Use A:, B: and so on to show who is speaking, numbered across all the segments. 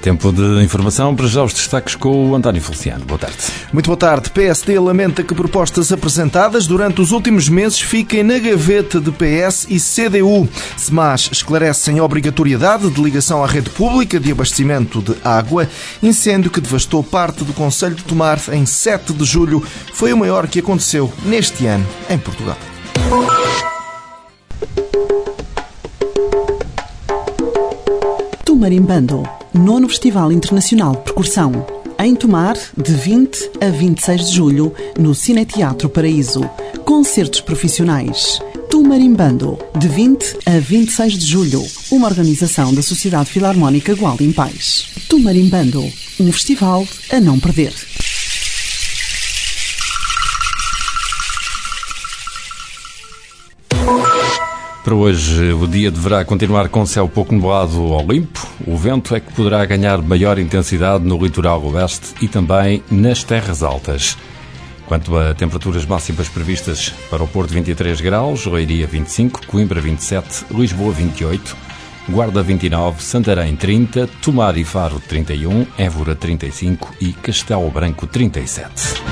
A: Tempo de informação, para já os destaques com o António Feliciano. Boa tarde.
B: Muito boa tarde. PSD lamenta que propostas apresentadas durante os últimos meses fiquem na gaveta de PS e CDU. SEMAS esclarecem a obrigatoriedade de ligação à rede pública de abastecimento de água. Incêndio que devastou parte do concelho de Tomar em 7 de julho foi o maior que aconteceu neste ano em Portugal.
C: Tomarimbando, 9º Festival Internacional de Percussão. Em Tomar, de 20 a 26 de julho, no Cineteatro Paraíso. Concertos profissionais. Tomarimbando, de 20 a 26 de julho. Uma organização da Sociedade Filarmónica Gualda em Paz. Tomarimbando, um festival a não perder.
A: Para hoje, o dia deverá continuar com céu pouco nublado ou limpo. O vento é que poderá ganhar maior intensidade no litoral oeste e também nas terras altas. Quanto a temperaturas máximas previstas para o Porto, 23 graus, Leiria 25, Coimbra 27, Lisboa 28, Guarda 29, Santarém 30, Tomar e Faro 31, Évora 35 e Castelo Branco 37.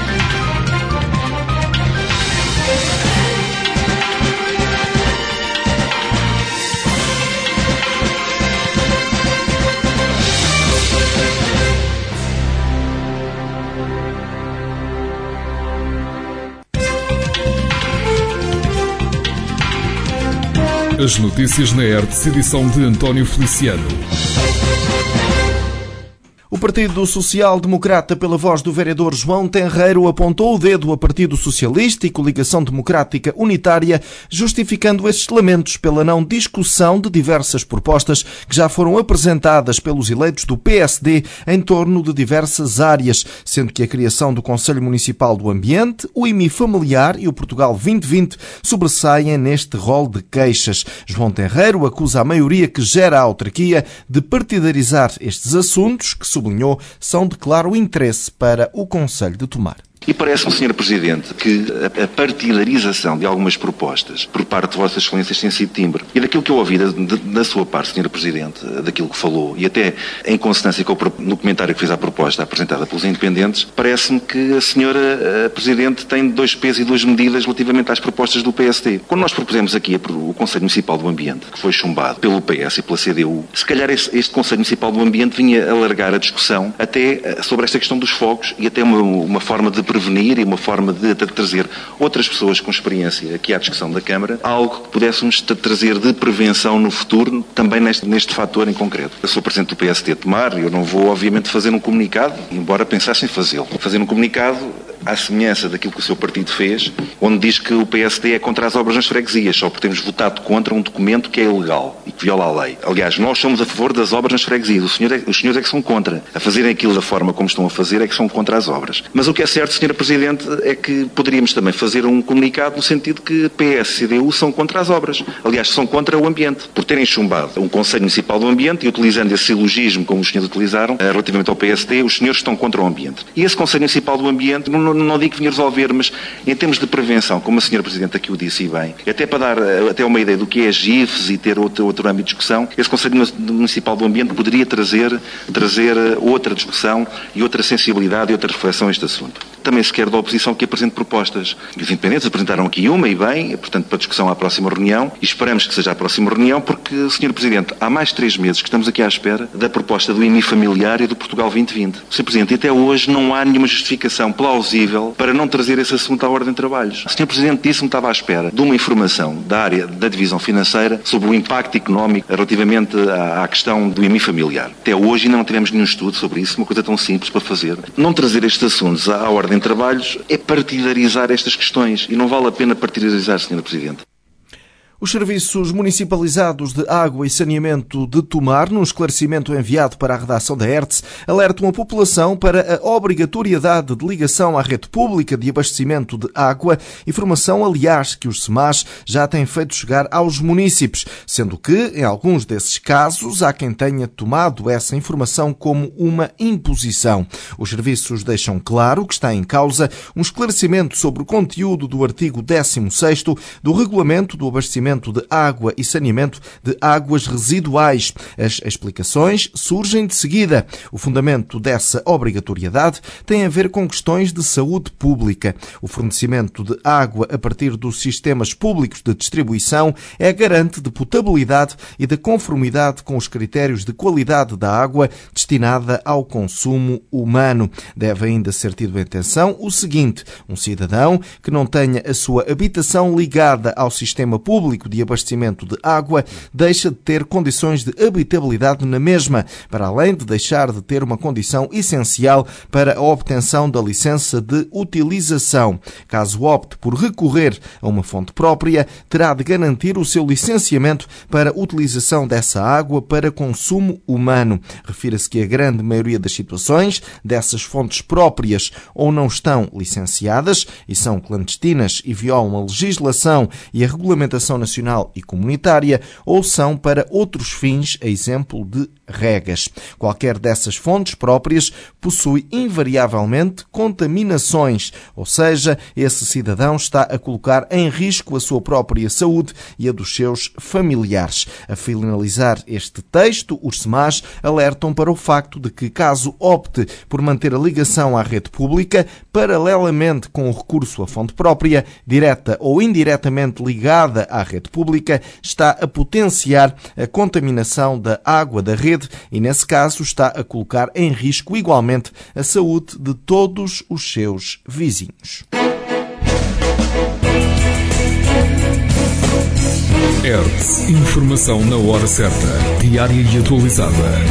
D: As notícias na Hertz, edição de António Feliciano.
B: O Partido Social Democrata, pela voz do vereador João Tenreiro, apontou o dedo ao Partido Socialista e Coligação Democrática Unitária, justificando estes lamentos pela não discussão de diversas propostas que já foram apresentadas pelos eleitos do PSD em torno de diversas áreas, sendo que a criação do Conselho Municipal do Ambiente, o IMI Familiar e o Portugal 2020 sobressaem neste rol de queixas. João Tenreiro acusa a maioria que gera a autarquia de partidarizar estes assuntos, que sublinhou, são de claro interesse para o Concelho de Tomar.
E: E parece-me, Sr. Presidente, que a partidarização de algumas propostas por parte de Vossas Excelências tem sido timbre. E daquilo que eu ouvi da sua parte, Sr. Presidente, daquilo que falou, e até em consonância com no comentário que fez à proposta apresentada pelos independentes, parece-me que a Sra. Presidente tem 2 pesos e 2 medidas relativamente às propostas do PSD. Quando nós propusemos aqui o Conselho Municipal do Ambiente, que foi chumbado pelo PS e pela CDU, se calhar este Conselho Municipal do Ambiente vinha alargar a discussão até sobre esta questão dos fogos e até uma forma de prevenir e uma forma de trazer outras pessoas com experiência aqui à discussão da Câmara, algo que pudéssemos trazer de prevenção no futuro, também neste fator em concreto. Eu sou Presidente do PSD de Tomar e eu não vou, obviamente, fazer um comunicado, embora pensasse em fazê-lo. Fazer um comunicado à semelhança daquilo que o seu partido fez, onde diz que o PSD é contra as obras nas freguesias, só porque temos votado contra um documento que é ilegal e que viola a lei. Aliás, nós somos a favor das obras nas freguesias, os senhores é que são contra. A fazerem aquilo da forma como estão a fazer é que são contra as obras. Mas o que é certo, Sra. Presidente, é que poderíamos também fazer um comunicado no sentido que PS e CDU são contra as obras. Aliás, são contra o ambiente. Por terem chumbado um Conselho Municipal do Ambiente e utilizando esse silogismo como os senhores utilizaram, relativamente ao PSD, os senhores estão contra o ambiente. E esse Conselho Municipal do Ambiente, não digo que vinha resolver, mas em termos de prevenção, como a Sra. Presidente aqui o disse e bem, até para dar até uma ideia do que é GIFs e ter outro âmbito de discussão, esse Conselho Municipal do Ambiente poderia trazer outra discussão e outra sensibilidade e outra reflexão a este assunto. Também se quer da oposição que apresente propostas. Os independentes apresentaram aqui uma e bem, portanto, para discussão à próxima reunião, e esperamos que seja a próxima reunião, porque, Sr. Presidente, há mais de 3 meses que estamos aqui à espera da proposta do IMI Familiar e do Portugal 2020. Sr. Presidente, até hoje não há nenhuma justificação plausível para não trazer esse assunto à ordem de trabalhos. O Sr. Presidente disse-me que estava à espera de uma informação da área da divisão financeira sobre o impacto económico relativamente à questão do IMI Familiar. Até hoje ainda não tivemos nenhum estudo sobre isso, uma coisa tão simples para fazer. Não trazer estes assuntos à ordem de trabalhos é partidarizar estas questões e não vale a pena partidarizar, Sr. Presidente.
B: Os serviços municipalizados de água e saneamento de Tomar, num esclarecimento enviado para a redação da Hertz, alertam a população para a obrigatoriedade de ligação à rede pública de abastecimento de água, informação, aliás, que os SEMAS já têm feito chegar aos munícipes, sendo que, em alguns desses casos, há quem tenha tomado essa informação como uma imposição. Os serviços deixam claro que está em causa um esclarecimento sobre o conteúdo do artigo 16º do Regulamento do Abastecimento abastecimento de água e saneamento de águas residuais. As explicações surgem de seguida. O fundamento dessa obrigatoriedade tem a ver com questões de saúde pública. O fornecimento de água a partir dos sistemas públicos de distribuição é garante de potabilidade e de conformidade com os critérios de qualidade da água destinada ao consumo humano. Deve ainda ser tido em atenção o seguinte: um cidadão que não tenha a sua habitação ligada ao sistema público de abastecimento de água deixa de ter condições de habitabilidade na mesma, para além de deixar de ter uma condição essencial para a obtenção da licença de utilização. Caso opte por recorrer a uma fonte própria, terá de garantir o seu licenciamento para utilização dessa água para consumo humano. Refira-se que a grande maioria das situações dessas fontes próprias ou não estão licenciadas e são clandestinas e violam a legislação e a regulamentação nacional e comunitária, ou são para outros fins, a exemplo de regas. Qualquer dessas fontes próprias possui invariavelmente contaminações, ou seja, esse cidadão está a colocar em risco a sua própria saúde e a dos seus familiares. A finalizar este texto, os SEMAS alertam para o facto de que, caso opte por manter a ligação à rede pública, paralelamente com o recurso à fonte própria, direta ou indiretamente ligada à rede pública, está a potenciar a contaminação da água da rede e, nesse caso, está a colocar em risco igualmente a saúde de todos os seus vizinhos.
D: Hertz. Informação na hora certa, diária e atualizada.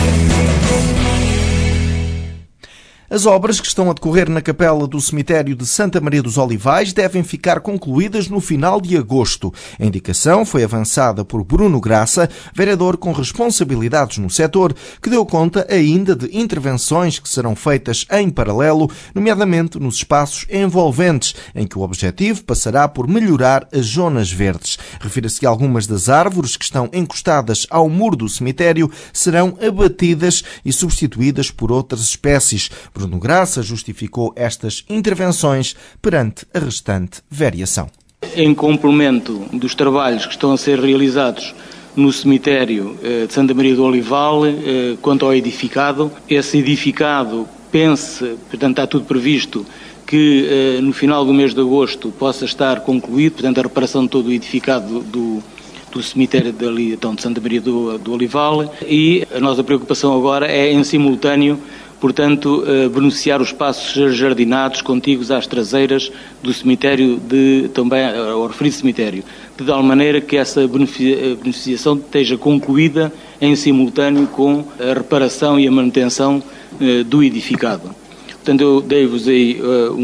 B: As obras que estão a decorrer na capela do cemitério de Santa Maria dos Olivais devem ficar concluídas no final de agosto. A indicação foi avançada por Bruno Graça, vereador com responsabilidades no setor, que deu conta ainda de intervenções que serão feitas em paralelo, nomeadamente nos espaços envolventes, em que o objetivo passará por melhorar as zonas verdes. Refira-se que algumas das árvores que estão encostadas ao muro do cemitério serão abatidas e substituídas por outras espécies. Bruno Graça justificou estas intervenções perante a restante variação.
F: Em complemento dos trabalhos que estão a ser realizados no cemitério de Santa Maria do Olival, quanto ao edificado, esse edificado portanto está tudo previsto que no final do mês de agosto possa estar concluído, portanto a reparação de todo o edificado do cemitério de Santa Maria do Olival, e a nossa preocupação agora é em simultâneo, portanto, beneficiar os espaços jardinados contíguos às traseiras do cemitério, também ao referido cemitério, de tal maneira que essa beneficiação esteja concluída em simultâneo com a reparação e a manutenção do edificado. Portanto, eu dei-vos aí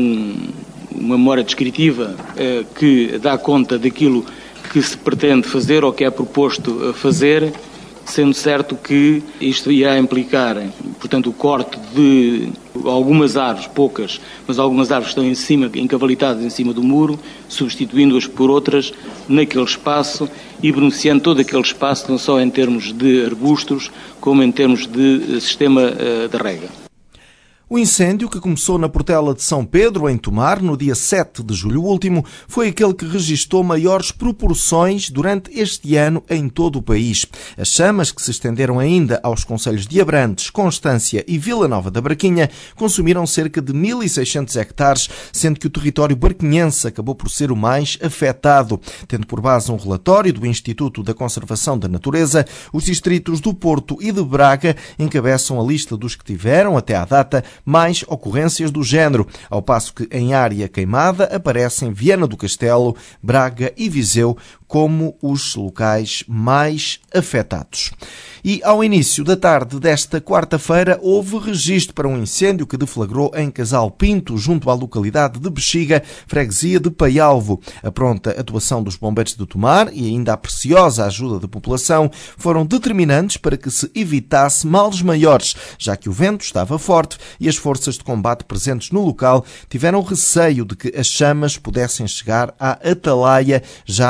F: uma memória descritiva que dá conta daquilo que se pretende fazer ou que é proposto fazer, sendo certo que isto irá implicar, portanto, o corte de algumas árvores, poucas, mas algumas árvores que estão encavalitadas em cima do muro, substituindo-as por outras naquele espaço e beneficiando todo aquele espaço, não só em termos de arbustos, como em termos de sistema de rega.
B: O incêndio, que começou na Portela de São Pedro, em Tomar, no dia 7 de julho último, foi aquele que registou maiores proporções durante este ano em todo o país. As chamas, que se estenderam ainda aos concelhos de Abrantes, Constância e Vila Nova da Barquinha, consumiram cerca de 1.600 hectares, sendo que o território barquinhense acabou por ser o mais afetado. Tendo por base um relatório do Instituto da Conservação da Natureza, os distritos do Porto e de Braga encabeçam a lista dos que tiveram, até à data, mais ocorrências do género, ao passo que em área queimada aparecem Viana do Castelo, Braga e Viseu como os locais mais afetados. E ao início da tarde desta quarta-feira houve registro para um incêndio que deflagrou em Casal Pinto, junto à localidade de Bexiga, freguesia de Paialvo. A pronta atuação dos bombeiros de Tomar e ainda a preciosa ajuda da população foram determinantes para que se evitasse males maiores, já que o vento estava forte e as forças de combate presentes no local tiveram receio de que as chamas pudessem chegar à Atalaia, já em Vila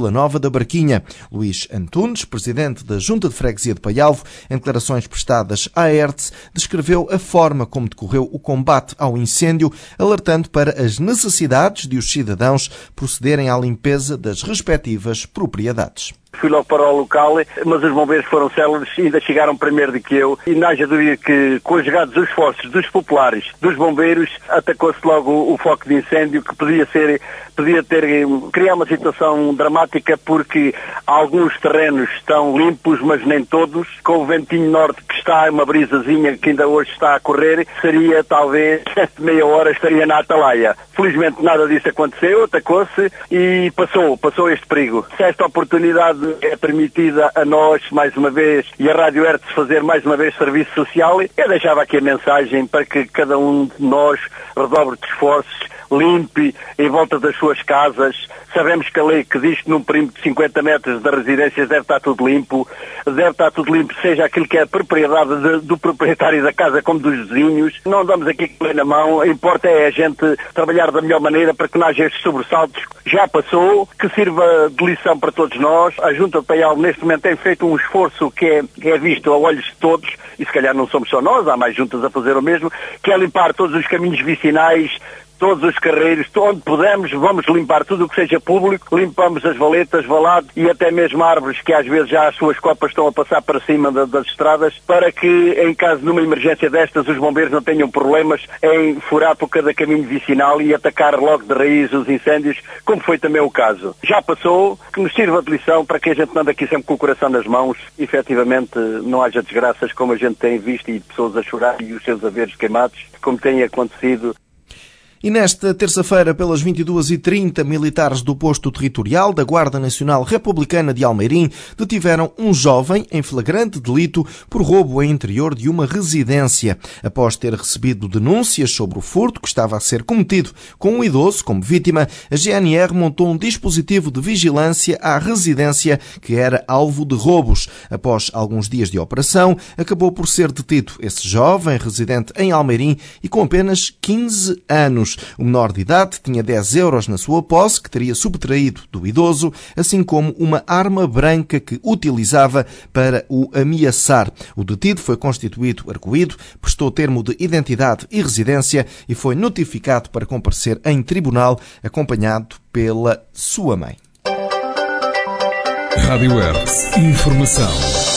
B: Vila Nova da Barquinha. Luís Antunes, presidente da Junta de Freguesia de Paialvo, em declarações prestadas à ERTS, descreveu a forma como decorreu o combate ao incêndio, alertando para as necessidades de os cidadãos procederem à limpeza das respectivas propriedades.
G: Fui logo para o local, mas os bombeiros foram céleres e ainda chegaram primeiro do que eu. E não haja dúvida que, conjugados os esforços dos populares, dos bombeiros, atacou-se logo o foco de incêndio, que podia criar uma situação dramática, porque alguns terrenos estão limpos, mas nem todos. Com o ventinho norte que está, uma brisazinha que ainda hoje está a correr, seria talvez meia hora estaria na atalaia. Felizmente nada disso aconteceu, atacou-se e passou este perigo. Se esta oportunidade é permitida a nós, mais uma vez, e a Rádio ERTS fazer mais uma vez serviço social, eu deixava aqui a mensagem para que cada um de nós redobre de esforços, limpe em volta das suas casas. Sabemos que a lei que diz que num perímetro de 50 metros das residências deve estar tudo limpo, seja aquilo que é a propriedade do proprietário da casa como dos vizinhos. Não damos aqui com a lei na mão, importa é a gente trabalhar da melhor maneira para que não haja estes sobressaltos. Já passou, que sirva de lição para todos nós. A Junta de Paialvo neste momento tem feito um esforço que é visto a olhos de todos, e se calhar não somos só nós, há mais juntas a fazer o mesmo, que é limpar todos os caminhos vicinais, todos os carreiros, onde pudermos, vamos limpar tudo o que seja público, limpamos as valetas, valados e até mesmo árvores que às vezes já as suas copas estão a passar para cima das estradas, para que em caso de uma emergência destas os bombeiros não tenham problemas em furar por cada caminho vicinal e atacar logo de raiz os incêndios, como foi também o caso. Já passou, que nos sirva de lição para que a gente não ande aqui sempre com o coração nas mãos e efetivamente não haja desgraças como a gente tem visto e pessoas a chorar e os seus haveres queimados, como tem acontecido.
B: E nesta terça-feira, pelas 22h30, militares do posto territorial da Guarda Nacional Republicana de Almeirim detiveram um jovem em flagrante delito por roubo em interior de uma residência. Após ter recebido denúncias sobre o furto que estava a ser cometido com um idoso como vítima, a GNR montou um dispositivo de vigilância à residência que era alvo de roubos. Após alguns dias de operação, acabou por ser detido esse jovem residente em Almeirim e com apenas 15 anos. O menor de idade tinha 10 euros na sua posse, que teria subtraído do idoso, assim como uma arma branca que utilizava para o ameaçar. O detido foi constituído arguido, prestou termo de identidade e residência e foi notificado para comparecer em tribunal, acompanhado pela sua mãe.
D: Rádio ERTS. Informação.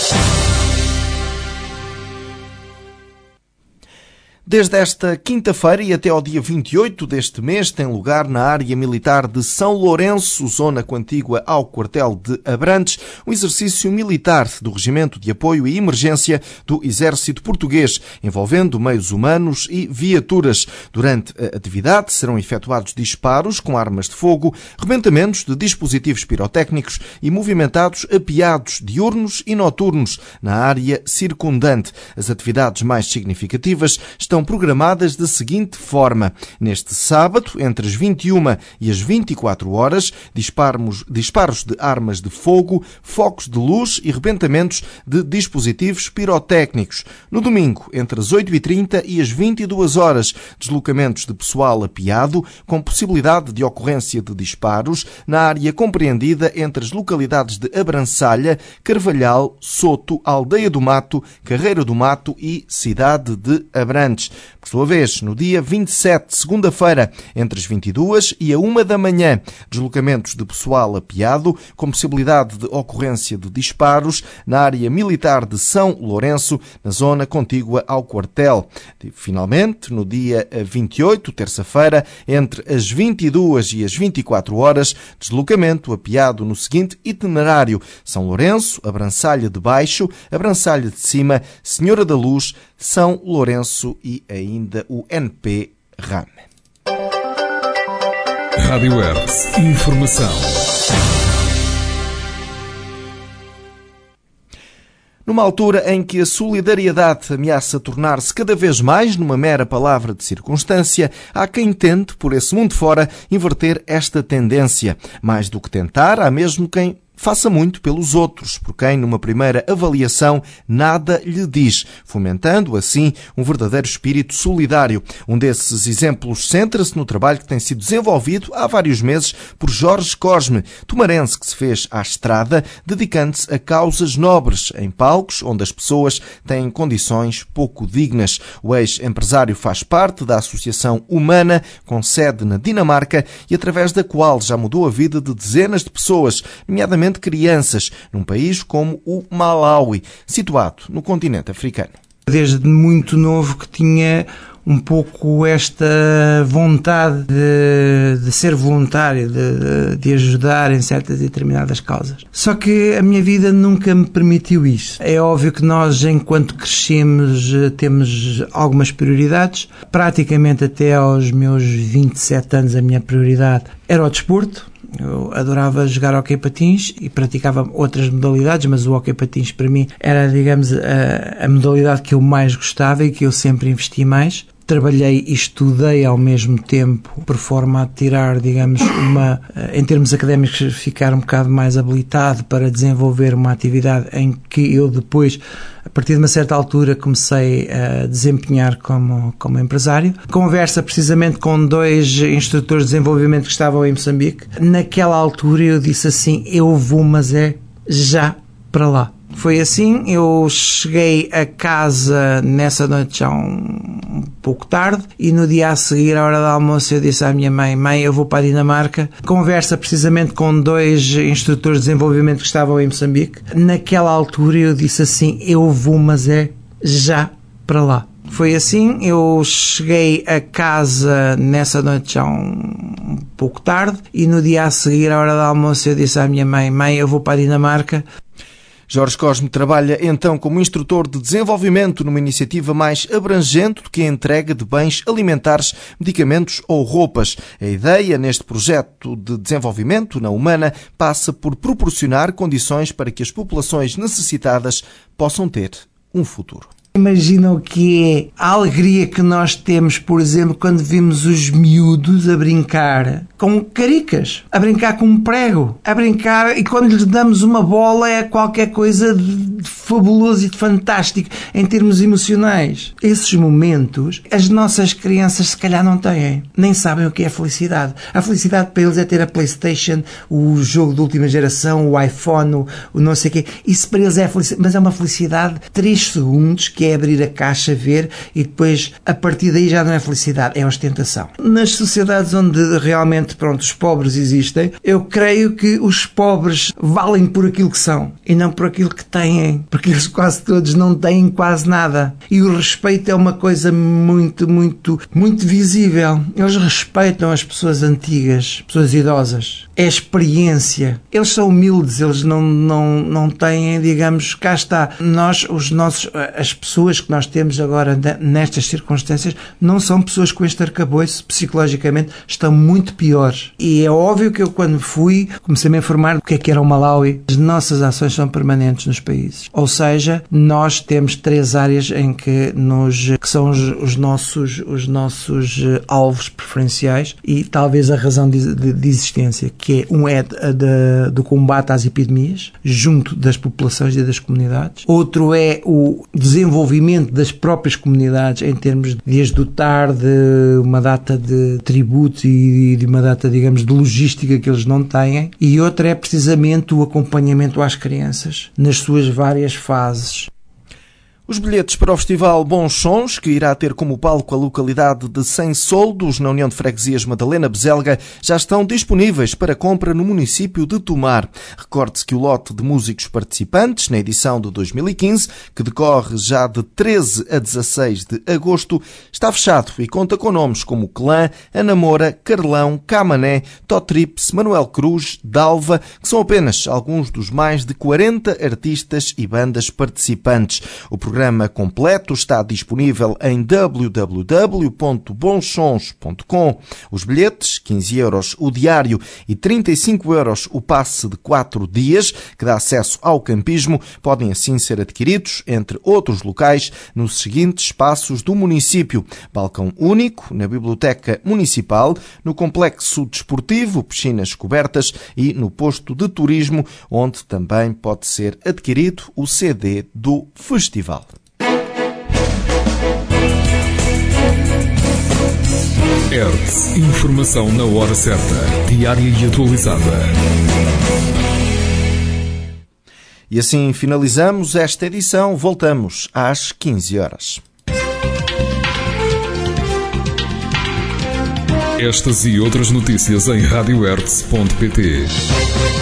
B: Desde esta quinta-feira e até ao dia 28 deste mês tem lugar na área militar de São Lourenço, zona contígua ao quartel de Abrantes, um exercício militar do Regimento de Apoio e Emergência do Exército Português, envolvendo meios humanos e viaturas. Durante a atividade serão efetuados disparos com armas de fogo, rebentamentos de dispositivos pirotécnicos e movimentados apeados diurnos e noturnos na área circundante. As atividades mais significativas estão programadas da seguinte forma. Neste sábado, entre as 21 e as 24 horas, disparos de armas de fogo, focos de luz e rebentamentos de dispositivos pirotécnicos. No domingo, entre as 8h30 e as 22 horas, deslocamentos de pessoal apeado, com possibilidade de ocorrência de disparos na área compreendida entre as localidades de Abrançalha, Carvalhal, Soto, Aldeia do Mato, Carreira do Mato e Cidade de Abrantes. Por sua vez, no dia 27, segunda-feira, entre as 22 e a 1 da manhã, deslocamentos de pessoal apeado, com possibilidade de ocorrência de disparos na área militar de São Lourenço, na zona contígua ao quartel. Finalmente, no dia 28, terça-feira, entre as 22 e as 24 horas, deslocamento apeado no seguinte itinerário: São Lourenço, Abrançalha de Baixo, Abrançalha de Cima, Senhora da Luz, São Lourenço e ainda o NP-RAM.
D: Rádio ERTS. Informação.
B: Numa altura em que a solidariedade ameaça tornar-se cada vez mais numa mera palavra de circunstância, há quem tente, por esse mundo fora, inverter esta tendência. Mais do que tentar, há mesmo quem faça muito pelos outros, por quem, numa primeira avaliação, nada lhe diz, fomentando, assim, um verdadeiro espírito solidário. Um desses exemplos centra-se no trabalho que tem sido desenvolvido há vários meses por Jorge Cosme, tomarense que se fez à estrada, dedicando-se a causas nobres, em palcos onde as pessoas têm condições pouco dignas. O ex-empresário faz parte da Associação Humana, com sede na Dinamarca, e através da qual já mudou a vida de dezenas de pessoas, nomeadamente crianças, num país como o Malawi, situado no continente africano.
H: Desde muito novo que tinha um pouco esta vontade de ser voluntário, de ajudar em certas e determinadas causas. Só que a minha vida nunca me permitiu isso. É óbvio que nós, enquanto crescemos, temos algumas prioridades. Praticamente até aos meus 27 anos a minha prioridade era o desporto. Eu adorava jogar hóquei patins e praticava outras modalidades, mas o hóquei patins para mim era, digamos, a modalidade que eu mais gostava e que eu sempre investi mais. Trabalhei e estudei ao mesmo tempo, por forma a tirar, digamos, em termos académicos, ficar um bocado mais habilitado para desenvolver uma atividade em que eu depois, a partir de uma certa altura, comecei a desempenhar como empresário. Conversa precisamente com 2 instrutores de desenvolvimento que estavam em Moçambique. Naquela altura eu disse assim, eu vou, mas é já para lá. Foi assim, eu cheguei a casa nessa noite já um pouco tarde e no dia a seguir, à hora do almoço, eu disse à minha mãe, eu vou para a Dinamarca. Conversa precisamente com 2 instrutores de desenvolvimento que estavam em Moçambique. Naquela altura eu disse assim, eu vou, mas é já para lá. Foi assim, eu cheguei a casa nessa noite já um pouco tarde e no dia a seguir, à hora do almoço, eu disse à minha mãe, eu vou para a Dinamarca.
B: Jorge Cosme trabalha então como instrutor de desenvolvimento numa iniciativa mais abrangente do que a entrega de bens alimentares, medicamentos ou roupas. A ideia neste projeto de desenvolvimento na Humana passa por proporcionar condições para que as populações necessitadas possam ter um futuro.
H: Imagina o que é a alegria que nós temos, por exemplo, quando vimos os miúdos a brincar com caricas, a brincar com um prego, a brincar, e quando lhes damos uma bola é qualquer coisa de fabuloso e de fantástico em termos emocionais. Esses momentos as nossas crianças se calhar não têm, nem sabem o que é felicidade. A felicidade para eles é ter a PlayStation, o jogo de última geração, o iPhone, o não sei o quê. Isso para eles é felicidade, mas é uma felicidade de 3 segundos, que é abrir a caixa, ver, e depois a partir daí já não é felicidade, é ostentação. Nas sociedades onde realmente, os pobres existem, eu creio que os pobres valem por aquilo que são e não por aquilo que têm, porque eles quase todos não têm quase nada. E o respeito é uma coisa muito, muito, muito visível. Eles respeitam as pessoas antigas, pessoas idosas. É experiência. Eles são humildes, eles não têm, digamos, cá está. As pessoas que nós temos agora nestas circunstâncias não são pessoas com este arcabouço, psicologicamente estão muito piores. E é óbvio que eu, quando fui, comecei a me informar do que é que era o Malawi. As nossas ações são permanentes nos países. Ou seja, nós temos 3 áreas em que são os nossos alvos preferenciais e talvez a razão de existência, que é do combate às epidemias, junto das populações e das comunidades. Outro é o desenvolvimento das próprias comunidades em termos de as dotar de uma data de tributos e de uma data, digamos, de logística que eles não têm. E outra é precisamente o acompanhamento às crianças nas suas várias fases.
B: Os bilhetes para o Festival Bons Sons, que irá ter como palco a localidade de Sem Soldos, na União de Freguesias Madalena Bezelga, já estão disponíveis para compra no município de Tomar. Recorde-se que o lote de músicos participantes na edição de 2015, que decorre já de 13 a 16 de agosto, está fechado e conta com nomes como Clã, Ana Moura, Carlão, Camané, Totrips, Manuel Cruz, Dalva, que são apenas alguns dos mais de 40 artistas e bandas participantes. O programa programa completo está disponível em www.bonsons.com. Os bilhetes, 15 € o diário e 35 € o passe de 4 dias, que dá acesso ao campismo, podem assim ser adquiridos, entre outros locais, nos seguintes espaços do município: balcão único na Biblioteca Municipal, no Complexo Desportivo, piscinas cobertas e no posto de turismo, onde também pode ser adquirido o CD do festival.
D: Hertz, informação na hora certa, diária e atualizada.
B: E assim finalizamos esta edição. Voltamos às 15 horas.
D: Estas e outras notícias em radiohertz.pt.